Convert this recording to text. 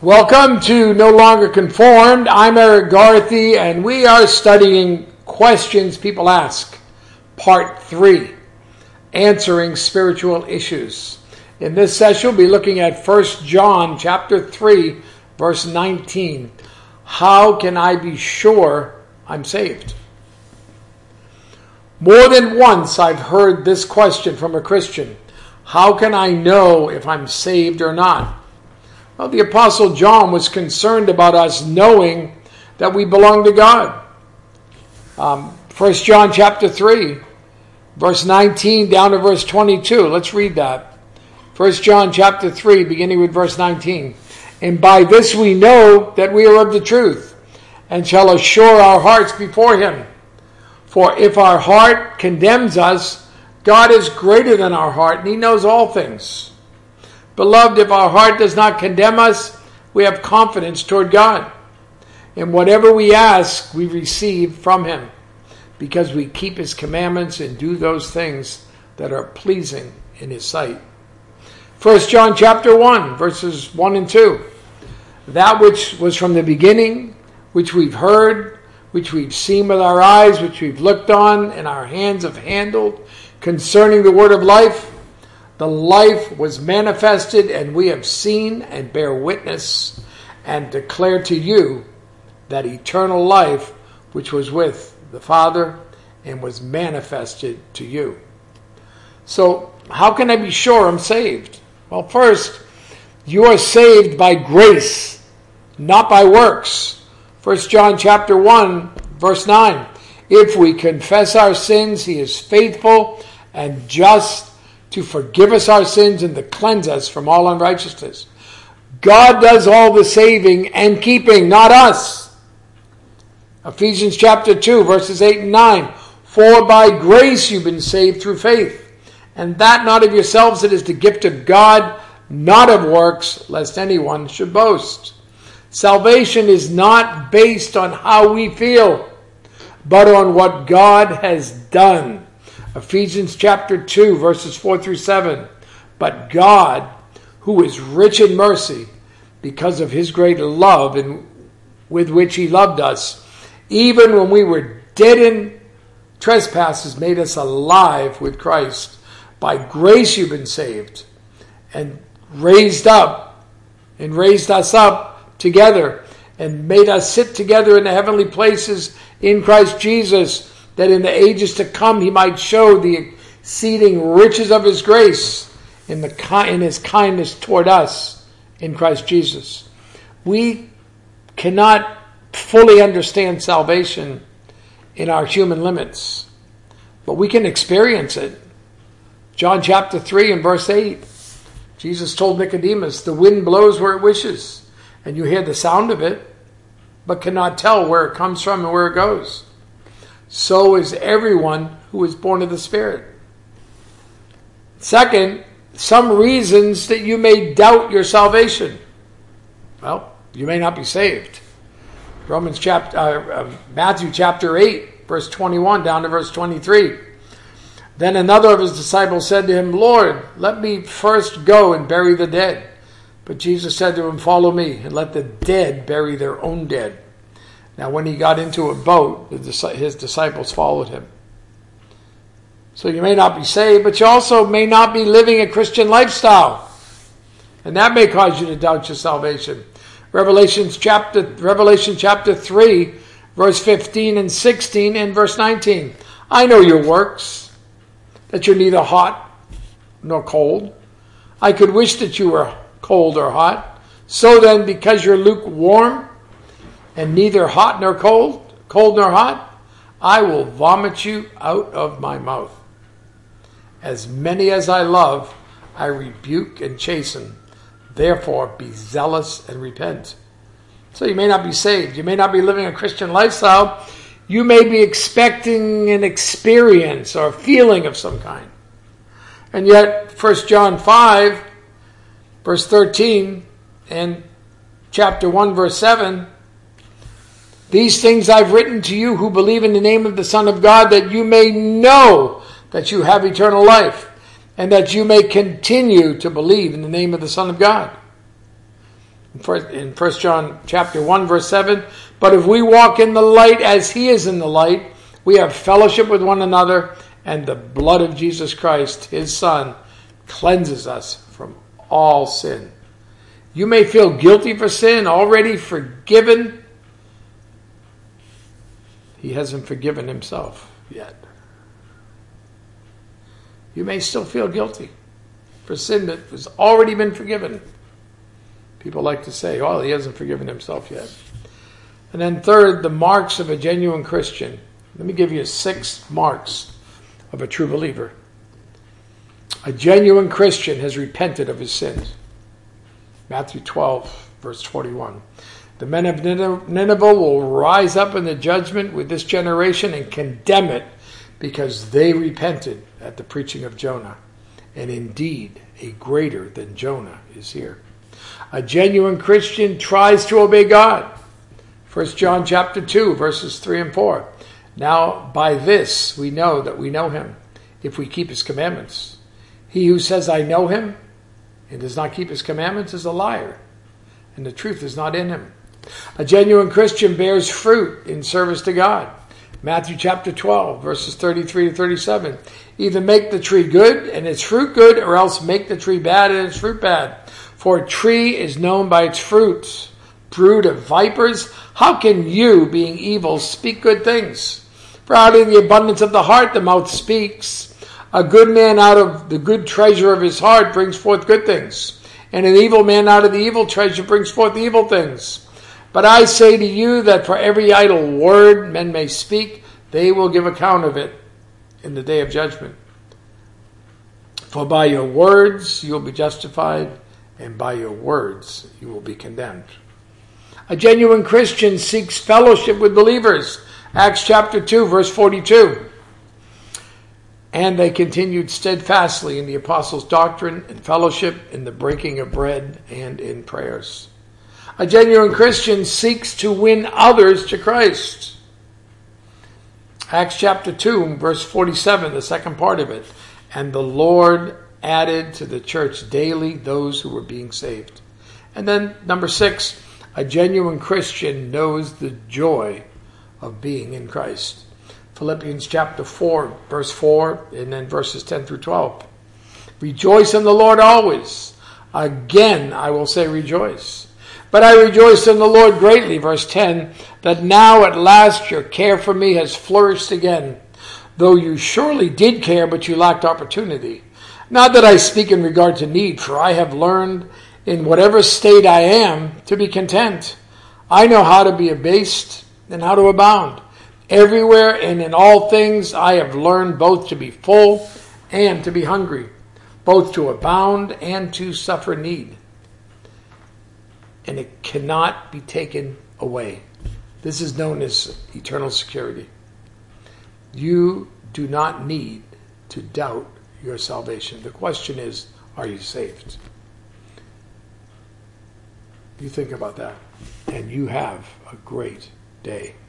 Welcome to No Longer Conformed. I'm Eric Garthy, and we are studying Questions People Ask, Part 3, Answering Spiritual Issues. In this session, we'll be looking at 1 John chapter 3, verse 19. How can I be sure I'm saved? More than once, I've heard this question from a Christian. How can I know if I'm saved or not? Well, the Apostle John was concerned about us knowing that we belong to God. 1 John chapter 3, verse 19 down to verse 22. Let's read that. 1 John chapter 3, beginning with verse 19. And by this we know that we are of the truth, and shall assure our hearts before him. For if our heart condemns us, God is greater than our heart, and he knows all things. Beloved, if our heart does not condemn us, we have confidence toward God. And whatever we ask, we receive from him, because we keep his commandments and do those things that are pleasing in his sight. 1 John chapter 1, verses 1 and 2. That which was from the beginning, which we've heard, which we've seen with our eyes, which we've looked on, and our hands have handled, concerning the word of life. The life was manifested, and we have seen and bear witness and declare to you that eternal life which was with the Father and was manifested to you. So, how can I be sure I'm saved? Well, first, you are saved by grace, not by works. 1 John chapter 1, verse 9. If we confess our sins, he is faithful and just to forgive us our sins and to cleanse us from all unrighteousness. God does all the saving and keeping, not us. Ephesians chapter 2, verses 8 and 9. For by grace you've been saved through faith, and that not of yourselves, it is the gift of God, not of works, lest anyone should boast. Salvation is not based on how we feel, but on what God has done. Ephesians chapter 2, verses 4 through 7. But God, who is rich in mercy, because of his great love with which he loved us, even when we were dead in trespasses, made us alive with Christ. By grace you've been saved, and raised us up together, and made us sit together in the heavenly places in Christ Jesus, that in the ages to come he might show the exceeding riches of his grace in his kindness toward us in Christ Jesus. We cannot fully understand salvation in our human limits, but we can experience it. John chapter 3 and verse 8, Jesus told Nicodemus, the wind blows where it wishes, and you hear the sound of it, but cannot tell where it comes from and where it goes. So is everyone who is born of the Spirit. Second, some reasons that you may doubt your salvation. Well, you may not be saved. Matthew chapter 8, verse 21 down to verse 23. Then another of his disciples said to him, Lord, let me first go and bury the dead. But Jesus said to him, follow me, and let the dead bury their own dead. Now, when he got into a boat, his disciples followed him. So you may not be saved, but you also may not be living a Christian lifestyle. And that may cause you to doubt your salvation. Revelation chapter 3, verse 15 and 16 and verse 19. I know your works, that you're neither hot nor cold. I could wish that you were cold or hot. So then, because you're lukewarm, and neither hot nor cold nor hot, I will vomit you out of my mouth. As many as I love, I rebuke and chasten. Therefore, be zealous and repent. So you may not be saved. You may not be living a Christian lifestyle. You may be expecting an experience or a feeling of some kind. And yet, 1 John 5, verse 13, and chapter 1, verse 7, these things I've written to you who believe in the name of the Son of God, that you may know that you have eternal life, and that you may continue to believe in the name of the Son of God. In 1 John chapter 1, verse 7, but if we walk in the light as he is in the light, we have fellowship with one another, and the blood of Jesus Christ, his Son, cleanses us from all sin. You may feel guilty for sin, already forgiven. He hasn't forgiven himself yet. You may still feel guilty for sin that has already been forgiven. People like to say, oh, he hasn't forgiven himself yet. And then third, the marks of a genuine Christian. Let me give you 6 marks of a true believer. A genuine Christian has repented of his sins. Matthew 12, verse 21. The men of Nineveh will rise up in the judgment with this generation and condemn it because they repented at the preaching of Jonah. And indeed, a greater than Jonah is here. A genuine Christian tries to obey God. 1 John chapter 2, verses 3 and 4. Now, by this we know that we know him, if we keep his commandments. He who says, I know him, and does not keep his commandments is a liar, and the truth is not in him. A genuine Christian bears fruit in service to God. Matthew chapter 12, verses 33 to 37. Either make the tree good and its fruit good, or else make the tree bad and its fruit bad. For a tree is known by its fruits. Brood of vipers, how can you, being evil, speak good things? For out of the abundance of the heart the mouth speaks. A good man out of the good treasure of his heart brings forth good things, and an evil man out of the evil treasure brings forth evil things. But I say to you that for every idle word men may speak, they will give account of it in the day of judgment. For by your words you will be justified, and by your words you will be condemned. A genuine Christian seeks fellowship with believers. Acts chapter 2, verse 42. And they continued steadfastly in the apostles' doctrine and fellowship, in the breaking of bread, and in prayers. A genuine Christian seeks to win others to Christ. Acts chapter 2, verse 47, the second part of it. And the Lord added to the church daily those who were being saved. And then number 6, a genuine Christian knows the joy of being in Christ. Philippians chapter 4, verse 4, and then verses 10 through 12. Rejoice in the Lord always. Again, I will say rejoice. But I rejoice in the Lord greatly, verse 10, that now at last your care for me has flourished again, though you surely did care, but you lacked opportunity. Not that I speak in regard to need, for I have learned in whatever state I am to be content. I know how to be abased and how to abound. Everywhere and in all things I have learned both to be full and to be hungry, both to abound and to suffer need. And it cannot be taken away. This is known as eternal security. You do not need to doubt your salvation. The question is, are you saved? You think about that, and you have a great day.